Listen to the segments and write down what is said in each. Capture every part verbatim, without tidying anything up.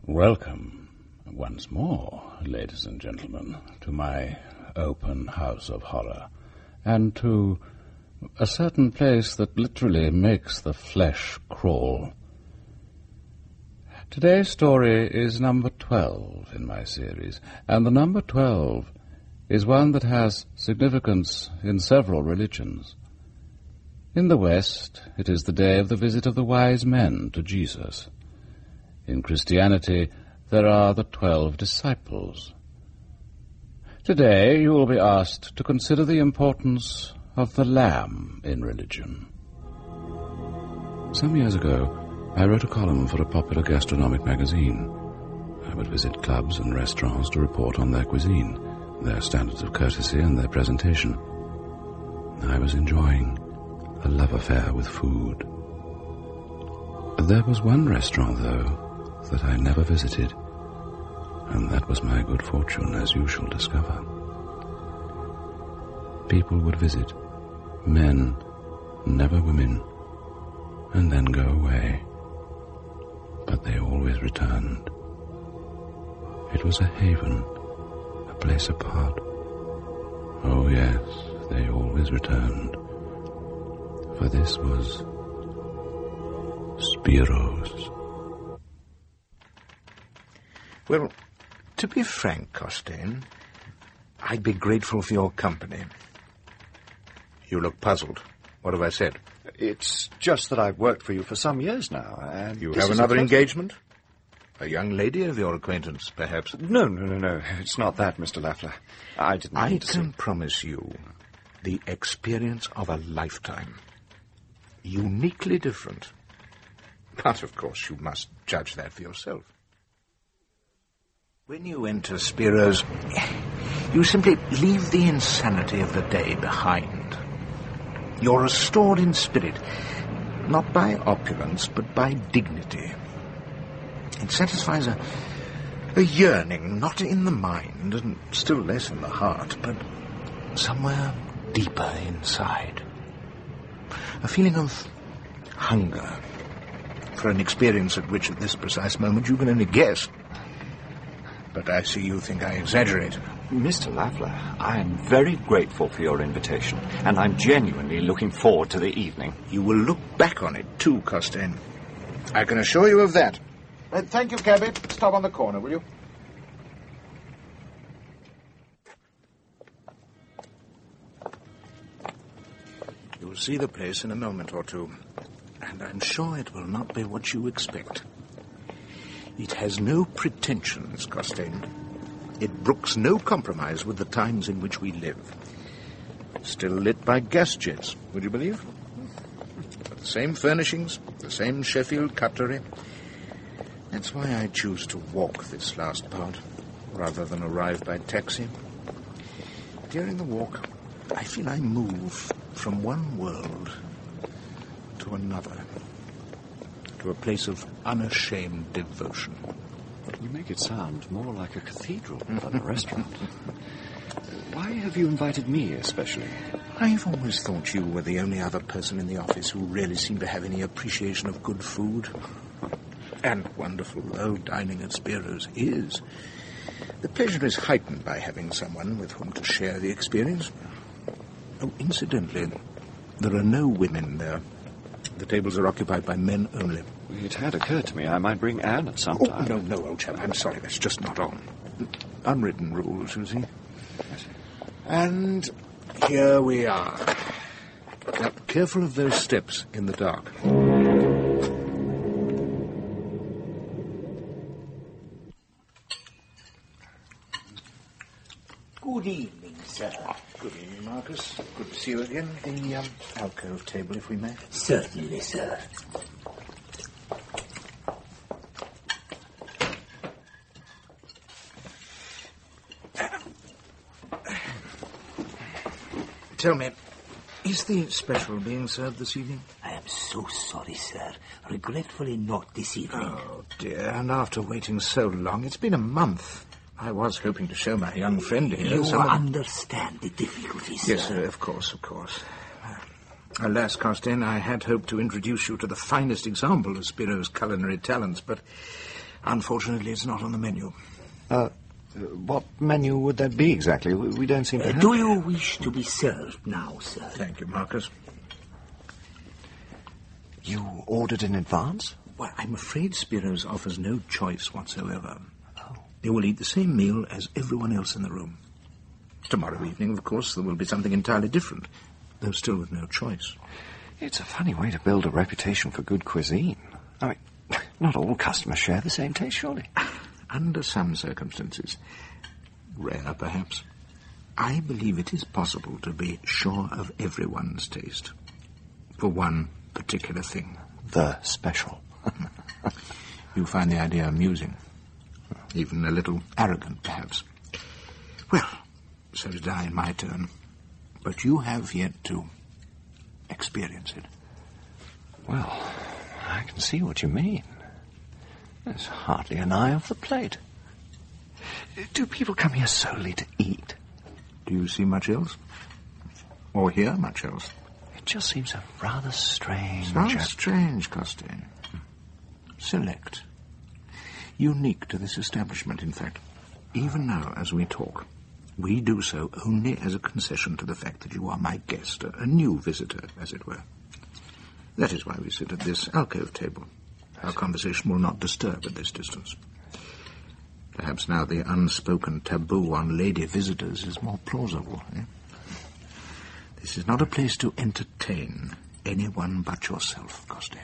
Welcome once more, ladies and gentlemen, to my open house of horror, and to a certain place that literally makes the flesh crawl. Today's story is number twelve in my series, and the number twelve is one that has significance in several religions. In the West, it is the day of the visit of the wise men to Jesus. In Christianity, there are the twelve disciples. Today, you will be asked to consider the importance of the lamb in religion. Some years ago, I wrote a column for a popular gastronomic magazine. I would visit clubs and restaurants to report on their cuisine, their standards of courtesy, and their presentation. I was enjoying a love affair with food. There was one restaurant, though, that I never visited, and that was my good fortune, as you shall discover. People would visit, men, never women, and then go away. But they always returned. It was a haven, a place apart. Oh yes, they always returned. For this was Spiro's. Well, to be frank, Costain, I'd be grateful for your company. You look puzzled. What have I said? It's just that I've worked for you for some years now, and... You have another engagement? A young lady of your acquaintance, perhaps? No, no, no, no. It's not that, Mister Lafleur. I didn't I mean to can say... promise you the experience of a lifetime. Uniquely different. But, of course, you must judge that for yourself. When you enter Spiro's, you simply leave the insanity of the day behind. You're restored in spirit, not by opulence, but by dignity. It satisfies a, a yearning, not in the mind, and still less in the heart, but somewhere deeper inside. A feeling of hunger for an experience at which, at this precise moment, you can only guess. But I see you think I exaggerate. Mister Lafleur, I am very grateful for your invitation, and I'm genuinely looking forward to the evening. You will look back on it, too, Costain. I can assure you of that. Uh, thank you, cabby. Stop on the corner, will you? You'll see the place in a moment or two, and I'm sure it will not be what you expect. It has no pretensions, Costain. It brooks no compromise with the times in which we live. Still lit by gas jets, would you believe? The same furnishings, the same Sheffield cutlery. That's why I choose to walk this last part, rather than arrive by taxi. During the walk, I feel I move from one world to another, to a place of unashamed devotion. You make it sound more like a cathedral than a restaurant. Why have you invited me especially? I've always thought you were the only other person in the office who really seemed to have any appreciation of good food. And wonderful though dining at Spiro's is, the pleasure is heightened by having someone with whom to share the experience. Oh, incidentally, there are no women there. The tables are occupied by men only. It had occurred to me I might bring Anne at some oh, time. No, no, old chap, I'm sorry, that's just not on. Unwritten rules, you see. And here we are. Now, careful of those steps in the dark. Good evening, sir. Good evening, Marcus. Good to see you again. The um, alcove table, if we may. Certainly, sir. Tell me, is the special being served this evening? I am so sorry, sir. Regretfully not this evening. Oh, dear, and after waiting so long, it's been a month. I was hoping to show my young friend here. You some of... understand the difficulties, sir. Yes, sir, of course, of course. Uh, alas, Costain, I had hoped to introduce you to the finest example of Spiro's culinary talents, but Unfortunately, it's not on the menu. Uh, what menu would that be exactly? We, we don't seem to Uh, have... do you wish to be served now, sir? Thank you, Marcus. You ordered in advance? Well, I'm afraid Spiro's offers no choice whatsoever. Oh. They will eat the same meal as everyone else in the room. Tomorrow evening, of course, there will be something entirely different, though still with no choice. It's a funny way to build a reputation for good cuisine. I mean, not all customers share the same taste, surely. Under some circumstances, rare perhaps, I believe it is possible to be sure of everyone's taste for one particular thing. The special. You find the idea amusing, even a little arrogant, perhaps. Well, so did I in my turn, but you have yet to experience it. Well, I can see what you mean. There's hardly an eye off the plate. Do people come here solely to eat? Do you see much else? Or hear much else? It just seems a rather strange... So strange, Costain. Select. Unique to this establishment, in fact. Even now, as we talk, we do so only as a concession to the fact that you are my guest, a, a new visitor, as it were. That is why we sit at this alcove table. Our conversation will not disturb at this distance. Perhaps now the unspoken taboo on lady visitors is more plausible. Eh? This is not a place to entertain anyone but yourself, Costain.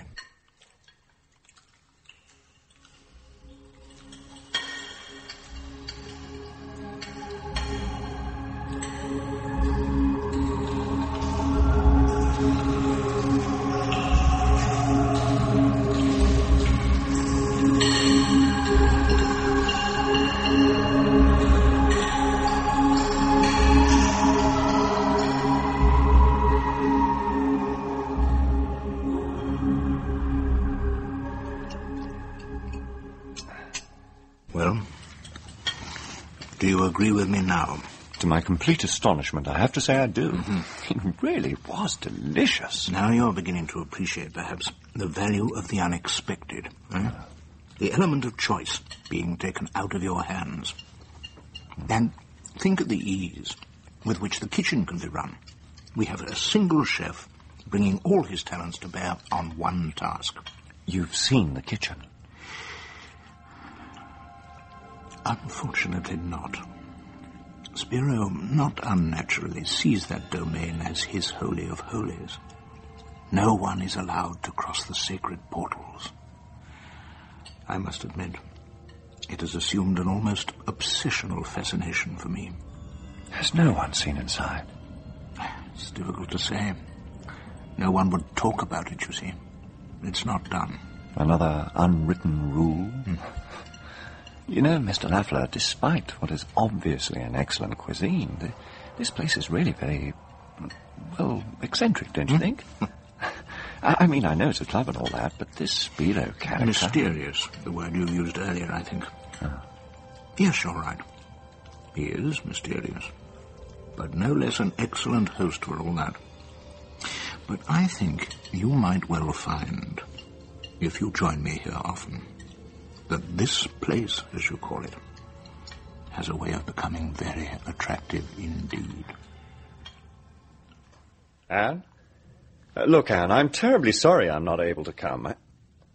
Well, do you agree with me now? To my complete astonishment, I have to say I do. Mm-hmm. It really was delicious. Now you're beginning to appreciate, perhaps, the value of the unexpected. Eh? The element of choice being taken out of your hands. And think of the ease with which the kitchen can be run. We have a single chef bringing all his talents to bear on one task. You've seen the kitchen? Unfortunately not. Spiro, not unnaturally, sees that domain as his holy of holies. No one is allowed to cross the sacred portals. I must admit, it has assumed an almost obsessional fascination for me. Has no one seen inside? It's difficult to say. No one would talk about it, you see. It's not done. Another unwritten rule? Mm. You know, Mister Lafleur, despite what is obviously an excellent cuisine, the, this place is really very, well, eccentric, don't you mm. think? I, I mean, I know it's a club and all that, but this Spiro character... Mysterious, the word you used earlier, I think. Oh. Yes, you're right. He is mysterious, but no less an excellent host for all that. But I think you might well find, if you join me here often, that this place, as you call it, has a way of becoming very attractive indeed. Anne? Uh, look, Anne, I'm terribly sorry I'm not able to come. I...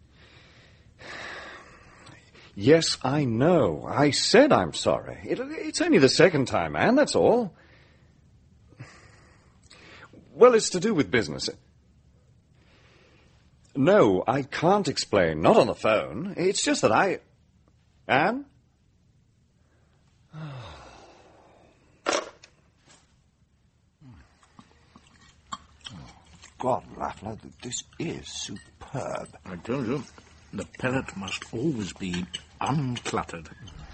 Yes, I know. I said I'm sorry. It, it's only the second time, Anne, that's all. Well, it's to do with business. No, I can't explain. Not on the phone. It's just that I... Anne? God, Lafleur, this is superb. I told you, the palate must always be uncluttered.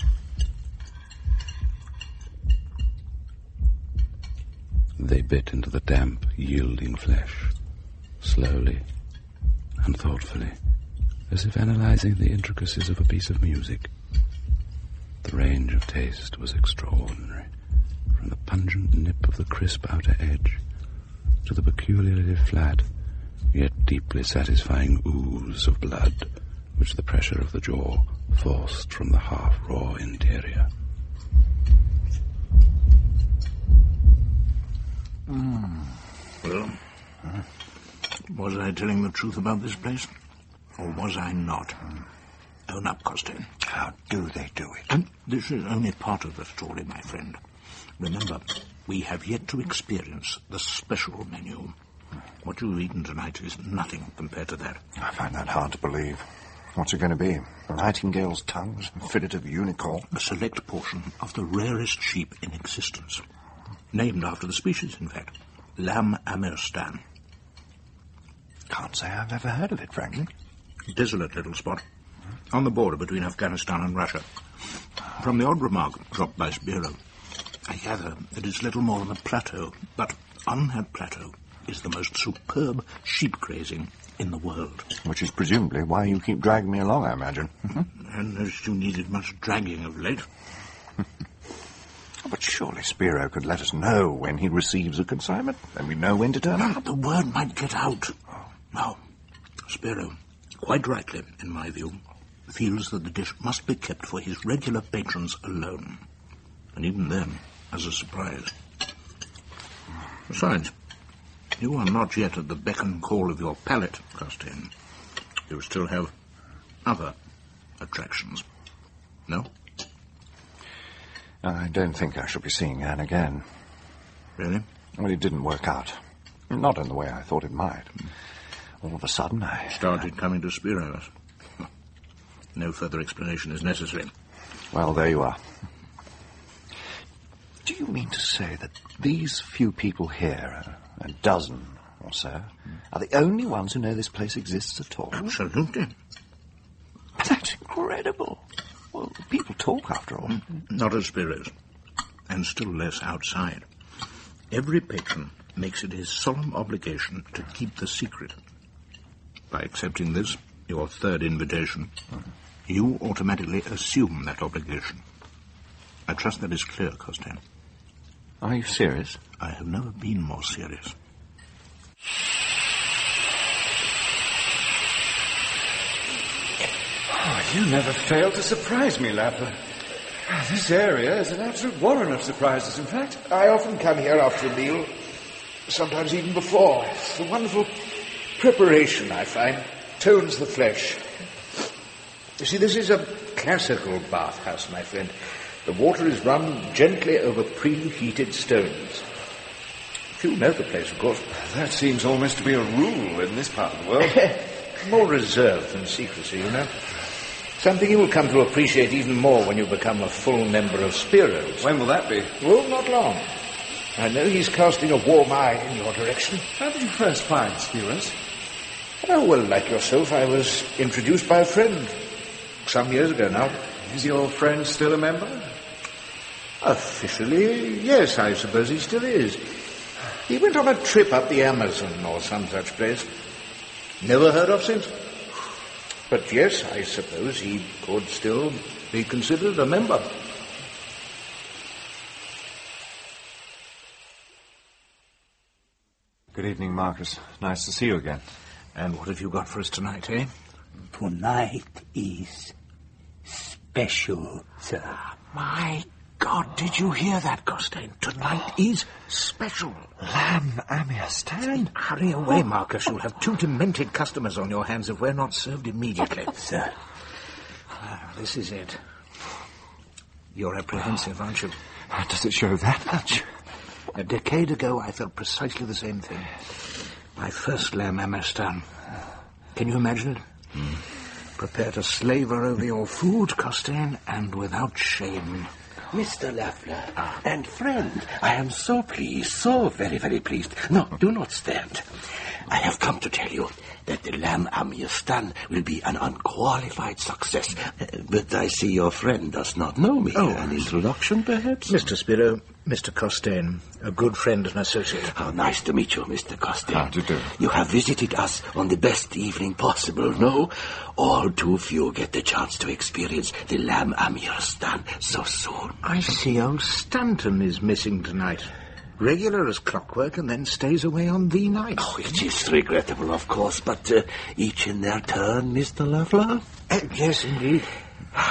They bit into the damp, yielding flesh, slowly and thoughtfully, as if analyzing the intricacies of a piece of music. The range of taste was extraordinary, from the pungent nip of the crisp outer edge to the peculiarly flat, yet deeply satisfying ooze of blood which the pressure of the jaw forced from the half-raw interior. Mm. Well, huh? Was I telling the truth about this place? Or was I not? Mm. Own up, Costain. How do they do it? And this is only part of the story, my friend. Remember, we have yet to experience the special menu. What you've eaten tonight is nothing compared to that. I find that hard to believe. What's it going to be? Nightingale's tongues, fillet of unicorn? A select portion of the rarest sheep in existence. Named after the species, in fact. Lamb Amirstan. Can't say I've ever heard of it, frankly. Desolate little spot. On the border between Afghanistan and Russia. From the odd remark dropped by Spiro, I gather that it's little more than a plateau, but on that plateau is the most superb sheep grazing in the world. Which is presumably why you keep dragging me along, I imagine. And as you needed much dragging of late. But surely Spiro could let us know when he receives a consignment, then we know when to turn up. The word might get out. No, Spiro, quite rightly, in my view, feels that the dish must be kept for his regular patrons alone. And even then, as a surprise. Besides, you are not yet at the beck and call of your palate, Costain. You still have other attractions. No? I don't think I shall be seeing Anne again. Really? Well, it didn't work out. Not in the way I thought it might. All of a sudden, I... Started coming to Spiros. No further explanation is necessary. Well, there you are. Do you mean to say that these few people here, a dozen or so, are the only ones who know this place exists at all? Absolutely. That's incredible. Well, people talk, after all. Not at Spiros, and still less outside. Every patron makes it his solemn obligation to keep the secret. By accepting this, your third invitation, mm-hmm. you automatically assume that obligation. I trust that is clear, Costain. Are you serious? I have never been more serious. Oh, you never fail to surprise me, Lapler. This area is an absolute warren of surprises, in fact. I often come here after a meal, sometimes even before. It's the wonderful preparation, I find, tones the flesh. You see, this is a classical bathhouse, my friend. The water is run gently over preheated stones. You know the place, of course. That seems almost to be a rule in this part of the world. More reserved than secrecy, you know. Something you will come to appreciate even more when you become a full member of Spiros. When will that be? Well, not long. I know he's casting a warm eye in your direction. How did you first find Spiros? Oh, well, like yourself, I was introduced by a friend. Some years ago now. Is your friend still a member? Officially, yes, I suppose he still is. He went on a trip up the Amazon or some such place. Never heard of since. But yes, I suppose he could still be considered a member. Good evening, Marcus. Nice to see you again. And what have you got for us tonight, eh? Tonight is special, sir. My God, did you hear that, Costain? Tonight is special. Lamb Amirstan? Hurry away, Marcus. You'll have two demented customers on your hands if we're not served immediately. Sir. Ah, this is it. You're apprehensive, aren't you? Does it show that much? A decade ago, I felt precisely the same thing. My first Lamb Amirstan. Can you imagine it? Mm. Prepare to slaver over your food, Costain, and without shame. Mister Lafleur, ah. and friend, I am so pleased, so very, very pleased. No, do not stand. I have come to tell you that the Lamb Amirstan will be an unqualified success. Uh, but I see your friend does not know me. Oh, an introduction, perhaps? Mister Spiro, Mister Costain, a good friend and associate. How nice to meet you, Mister Costain. How do you do? You have visited us on the best evening possible, no? All too few get the chance to experience the Lamb Amirstan so soon. I see old Stanton is missing tonight. Regular as clockwork, and then stays away on the night. Oh, it is regrettable, of course, but uh, each in their turn, Mister Lafleur. Uh, yes, indeed.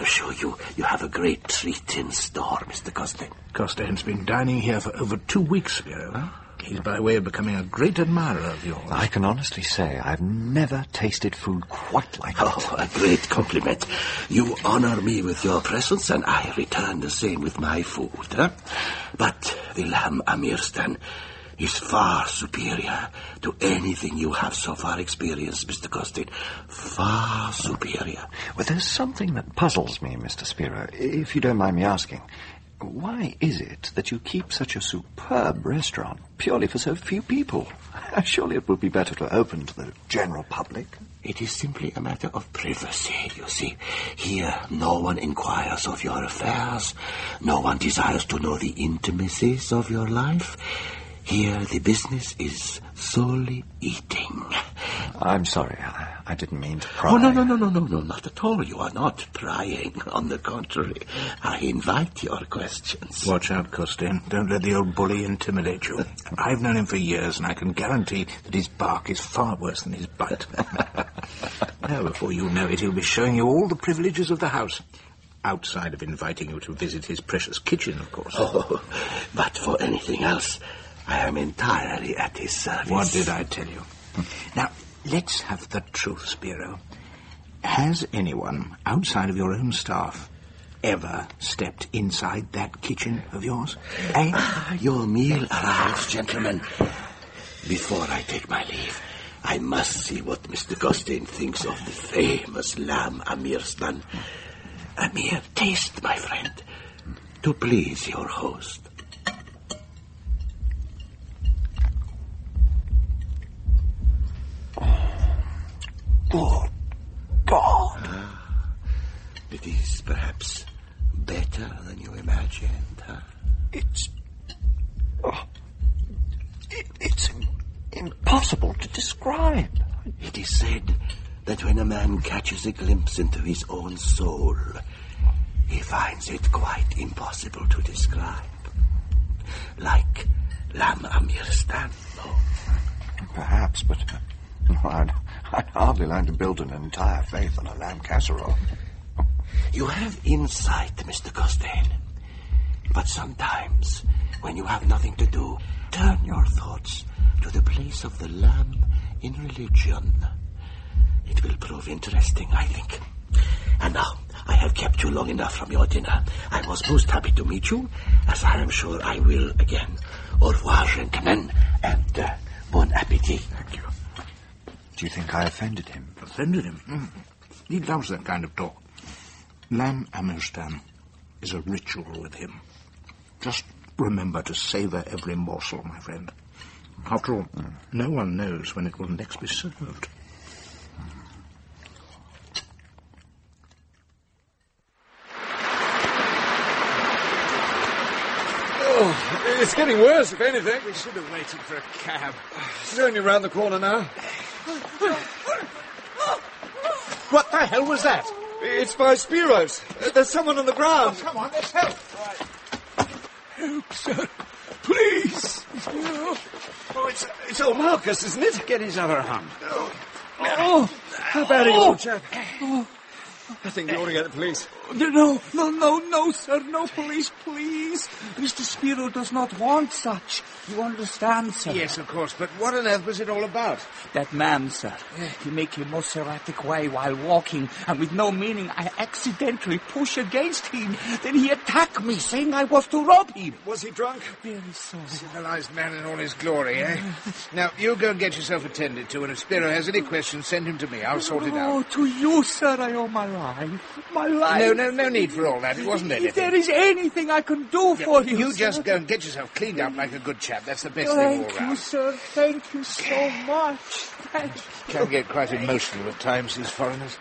assure you, you have a great treat in store, Mister Costain. Costain's been dining here for over two weeks, Spiro. Huh? He's by way of becoming a great admirer of yours. I can honestly say I've never tasted food quite like oh, it. Oh, a great compliment. You honor me with your presence, and I return the same with my food. Huh? But the lamb Amirstan is far superior to anything you have so far experienced, Mister Costain. Far superior. Well, there's something that puzzles me, Mister Spiro, if you don't mind me asking. Why is it that you keep such a superb restaurant purely for so few people? Surely it would be better to open to the general public. It is simply a matter of privacy, you see. Here, no one inquires of your affairs. No one desires to know the intimacies of your life. Here, the business is solely eating. I'm sorry, I, I didn't mean to pry. Oh, no, no, no, no, no, no, not at all. You are not prying. On the contrary, I invite your questions. Watch out, Costain. Don't let the old bully intimidate you. I've known him for years, and I can guarantee that his bark is far worse than his bite. Now, before you know it, he'll be showing you all the privileges of the house. Outside of inviting you to visit his precious kitchen, of course. Oh, but for anything else, I am entirely at his service. What did I tell you? Now, let's have the truth, Spiro. Has anyone outside of your own staff ever stepped inside that kitchen of yours? Eh? Ah, your meal arrives, gentlemen. Before I take my leave, I must see what Mister Costain thinks of the famous lamb Amirstan. A mere taste, my friend, to please your host. Good God. Ah, it is perhaps better than you imagined, huh? It's... Oh, it, it's impossible to describe. It is said that when a man catches a glimpse into his own soul, he finds it quite impossible to describe. Like Lamb Amirstan. Oh. Perhaps, but uh, I'd, I'd hardly like to build an entire faith on a lamb casserole. You have insight, Mister Costain. But sometimes, when you have nothing to do, turn your thoughts to the place of the lamb in religion. It will prove interesting, I think. And now, I have kept you long enough from your dinner. I was most happy to meet you, as I am sure I will again. Au revoir, gentlemen, and uh, bon appétit. Thank you. Do you think I offended him? Offended him? Mm. He loves that kind of talk. Lamb Amirstan is a ritual with him. Just remember to savour every morsel, my friend. After all, mm. no one knows when it will next be served. Oh, it's getting worse, if anything. We should have waited for a cab. It's only round the corner now. What the hell was that? It's by Spiro's. There's someone on the ground. Oh, come on, let's help. Right. Help, sir. Please. Oh, it's, it's old Marcus, isn't it? Get his other hand. Oh, oh how bad are you, old chap? Oh. I think you ought to get the police. No, no, no, no, no, sir. No police, please. Mister Spiro does not want such. You understand, sir? Yes, of course, but what on earth was it all about? That man, sir. He make a most erratic way while walking, and with no meaning, I accidentally push against him. Then he attacked me, saying I was to rob him. Was he drunk? Very sorry. Civilized man in all his glory, eh? Now, you go and get yourself attended to, and if Spiro has any questions, send him to me. I'll sort it out. Oh, to you, sir, I owe my life. My life. No, no, no need for all that. It wasn't anything. If there is anything I can do for yeah, you, You sir. just go and get yourself cleaned up like a good chap. That's the best Thank thing all round. you, sir. Thank you so much. Thank you. Can get quite emotional at times, these foreigners.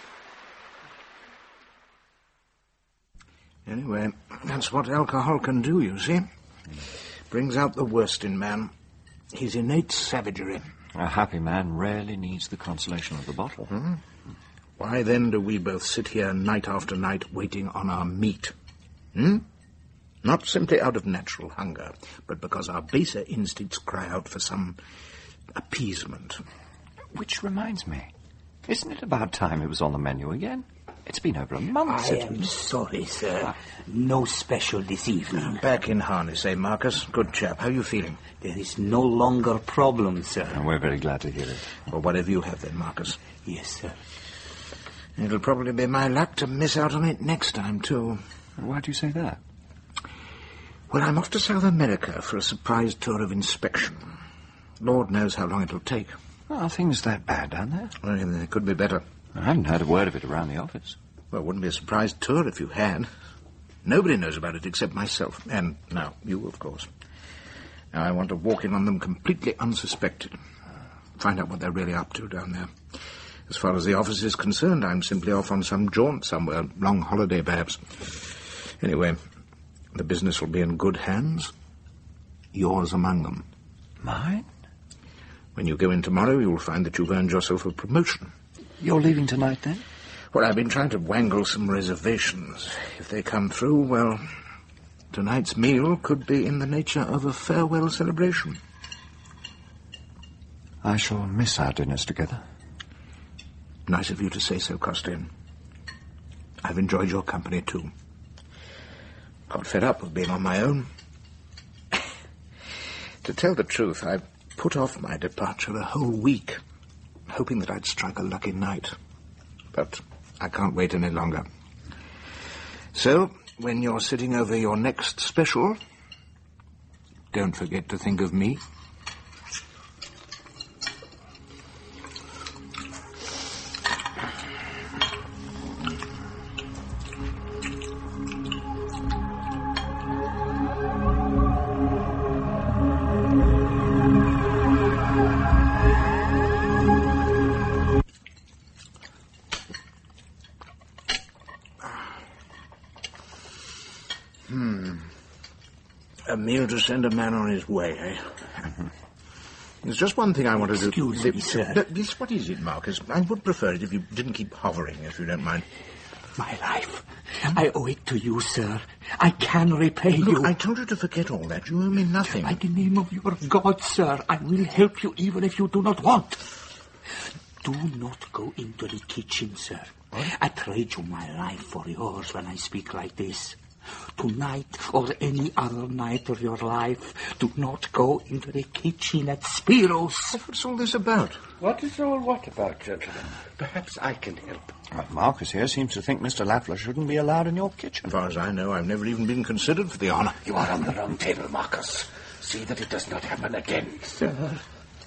Anyway, that's what alcohol can do, you see. Brings out the worst in man. His innate savagery. A happy man rarely needs the consolation of the bottle. Hmm? Why then do we both sit here night after night waiting on our meat? Hmm? Not simply out of natural hunger, but because our baser instincts cry out for some appeasement. Which reminds me, isn't it about time it was on the menu again? It's been over a month I since... am sorry, sir. No special this evening. Back in harness, eh, Marcus? Good chap. How are you feeling? There is no longer problem, sir. And we're very glad to hear it. Well, whatever you have then, Marcus. Yes, sir. It'll probably be my luck to miss out on it next time, too. Why do you say that? Well, I'm off to South America for a surprise tour of inspection. Lord knows how long it'll take. Are things that bad down there? Well, they could be better. I haven't heard a word of it around the office. Well, it wouldn't be a surprise tour if you had. Nobody knows about it except myself. And now, you, of course. Now, I want to walk in on them completely unsuspected. Find out what they're really up to down there. As far as the office is concerned, I'm simply off on some jaunt somewhere. Long holiday, perhaps. Anyway, the business will be in good hands. Yours among them. Mine? When you go in tomorrow, you'll find that you've earned yourself a promotion. You're leaving tonight, then? Well, I've been trying to wangle some reservations. If they come through, well, tonight's meal could be in the nature of a farewell celebration. I shall miss our dinners together. Nice of you to say so, Costain. I've enjoyed your company, too. Got fed up with being on my own. To tell the truth, I've put off my departure a whole week, hoping that I'd strike a lucky night. But I can't wait any longer. So, when you're sitting over your next special, don't forget to think of me. A meal to send a man on his way, eh? Mm-hmm. There's just one thing I want to do. Excuse me, sir. No, yes, what is it, Marcus? I would prefer it if you didn't keep hovering, if you don't mind. My life. I owe it to you, sir. I can repay Look, you. I told you to forget all that. You owe me nothing. By the name of your God, sir, I will help you even if you do not want. Do not go into the kitchen, sir. What? I trade you my life for yours when I speak like this. Tonight or any other night of your life, do not go into the kitchen at Spiro's. What's all this about? What is all what about, gentlemen? Perhaps I can help. Well, Marcus here seems to think Mister Lafleur shouldn't be allowed in your kitchen. As far as I know, I've never even been considered for the honour. You are on the wrong table, Marcus. See that it does not happen again. Sir.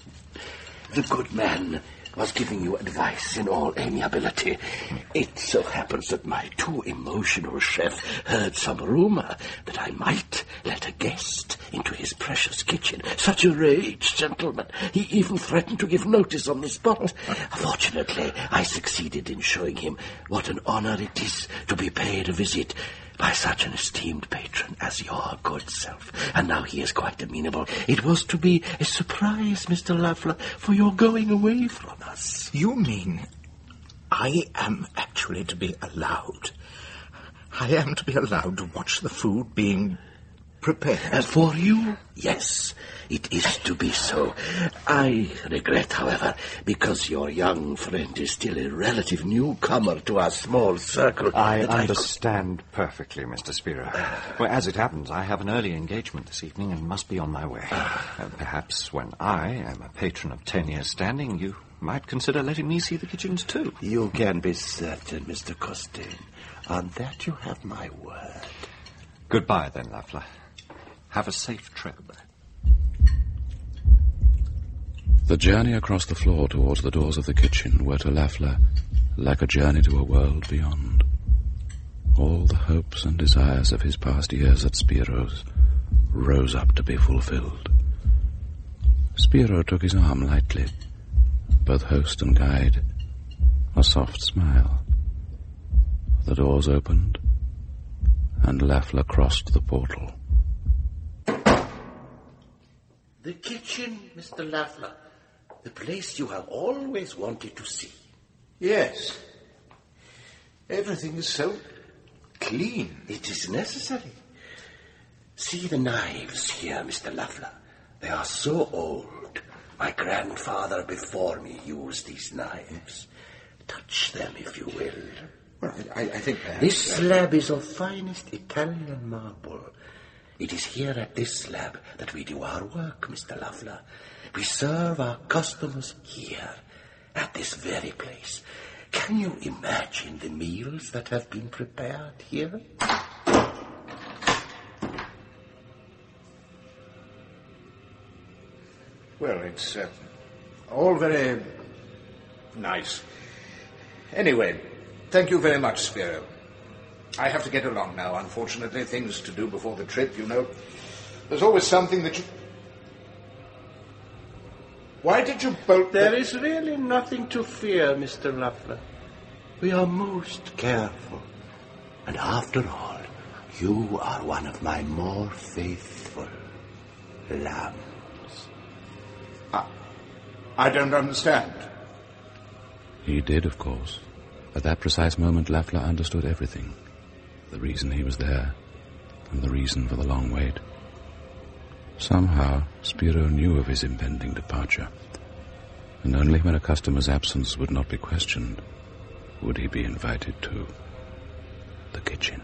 The good man was giving you advice in all amiability. It so happens that my too emotional chef heard some rumor that I might let a guest into his precious kitchen. Such a rage, gentlemen. He even threatened to give notice on the spot. Fortunately, I succeeded in showing him what an honor it is to be paid a visit by such an esteemed patron as your good self. And now he is quite amenable. It was to be a surprise, Mister Lafleur, for your going away from us. You mean I am actually to be allowed? I am to be allowed to watch the food being prepared? And for you, yes, it is to be so. I regret, however, because your young friend is still a relative newcomer to our small circle. I understand I perfectly, Mister Spiro. Well, as it happens, I have an early engagement this evening and must be on my way. Uh, perhaps when I am a patron of ten years' standing, you might consider letting me see the kitchens too. You can be certain, Mister Costain. On that you have my word. Goodbye, then, Lafleur. Have a safe trip. The journey across the floor towards the doors of the kitchen were to Lafleur like a journey to a world beyond. All the hopes and desires of his past years at Spiro's rose up to be fulfilled. Spiro took his arm lightly, both host and guide, a soft smile. The doors opened, and Lafleur crossed the portal. The kitchen, Mister Lafleur. The place you have always wanted to see. Yes. Everything is so clean. It is necessary. See the knives here, Mister Lafleur. They are so old. My grandfather before me used these knives. Touch them, if you will. Well, I, I think perhaps... This slab is of finest Italian marble. It is here at this slab that we do our work, Mister Lafleur. We serve our customers here, at this very place. Can you imagine the meals that have been prepared here? Well, it's uh, all very nice. Anyway, thank you very much, Spiro. I have to get along now, unfortunately. Things to do before the trip, you know. There's always something that you... Why did you bolt... There is really nothing to fear, Mister Lafleur. We are most careful. And after all, you are one of my more faithful lambs. I, I don't understand. He did, of course. At that precise moment, Lafleur understood everything. The reason he was there, and the reason for the long wait. Somehow, Spiro knew of his impending departure, and only when a customer's absence would not be questioned would he be invited to the kitchen.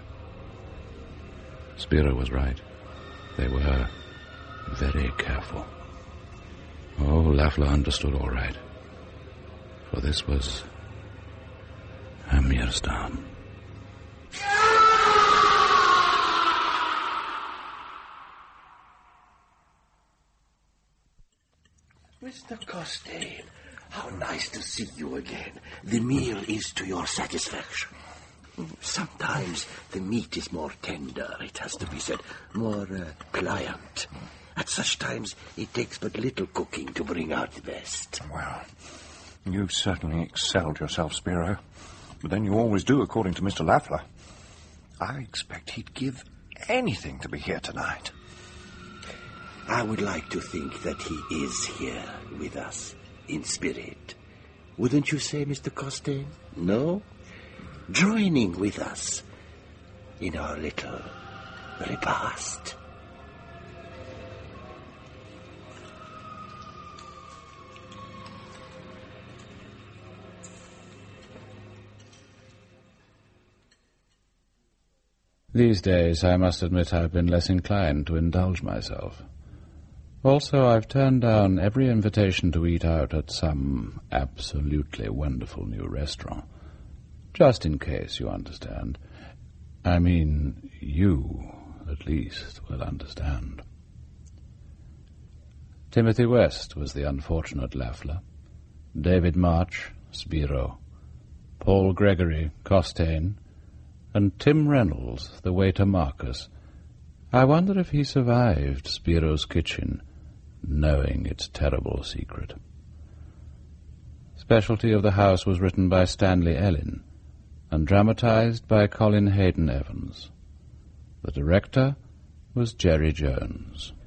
Spiro was right. They were very careful. Oh, Lafleur understood all right, for this was Amirstan. Mister Costain, how nice to see you again. The meal is to your satisfaction. Sometimes the meat is more tender, it has to be said, more uh, pliant. At such times, it takes but little cooking to bring out the best. Well, you've certainly excelled yourself, Spiro. But then you always do, according to Mister Lafleur. I expect he'd give anything to be here tonight. I would like to think that he is here with us, in spirit. Wouldn't you say, Mister Costain? No? Joining with us in our little repast. These days, I must admit I've been less inclined to indulge myself. Also, I've turned down every invitation to eat out at some absolutely wonderful new restaurant. Just in case, you understand. I mean, you, at least, will understand. Timothy West was the unfortunate Lafleur. David March, Spiro. Paul Gregory, Costain. And Tim Reynolds, the waiter Marcus. I wonder if he survived Spiro's kitchen, knowing its terrible secret. Specialty of the House was written by Stanley Ellin and dramatized by Colin Hayden Evans. The director was Jerry Jones.